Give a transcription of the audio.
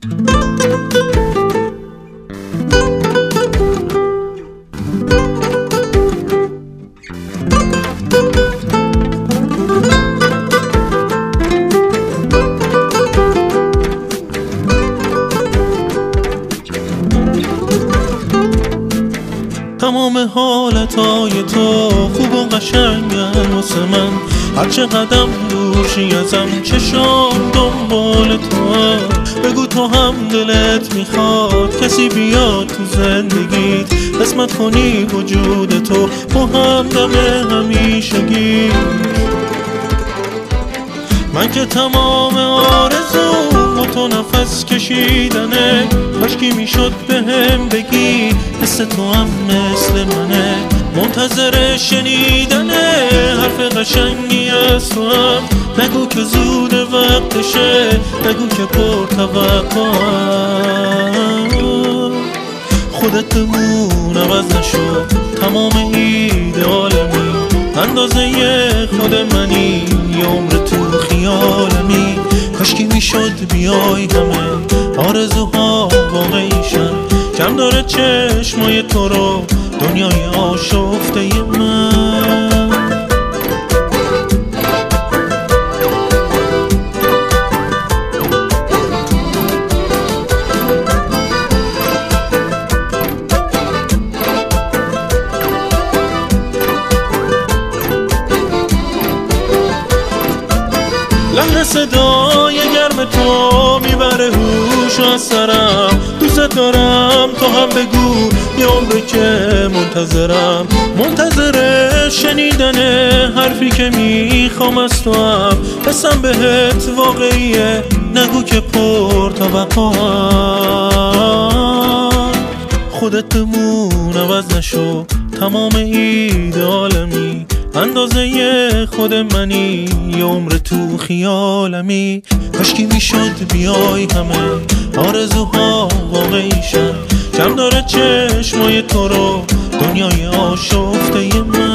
تمام حالتهای تو خوب و قشنگن واسه من، هرچه قدم دور شی ازم چشام دنبال تو هم. بگو تو هم دلت میخواد کسی بیاد تو زندگیت، قسمت کنی وجود تو با هم دم همیشگی. من که تمام آرزو با تو نفس کشیدنه، کاشکی میشد بهم بگی حس تو هم مثل منه. منتظر شنیدنه حرف قشنگی از تو هم، نگو که زود وقتشه، نگو که پر توقعم. خودت بمون عوض نشو، تمام ایدئالمی اندازه خود منی، یه عمر تو خیالمی. کاشکی میشد بیای همه آرزوها واقعیشن، کم داره چشمای تو رو دنیای آشفته من. لحن صدای گرم تو میبره هوشو از سرم، دوست دارم تو هم بگو یه عمره که منتظرم. منتظر شنیدن حرفی که میخوام از تو هم، حسم بهت واقعیه، نگو که پر توقعم. خودت بمون عوض نشو، تمام ایدئالمی اندازه خود منی، یه عمر تو خیالمی. کاشکی میشد بیای همه آرزوها واقعیشن، کم داره چشمای تو رو دنیای آشفته من.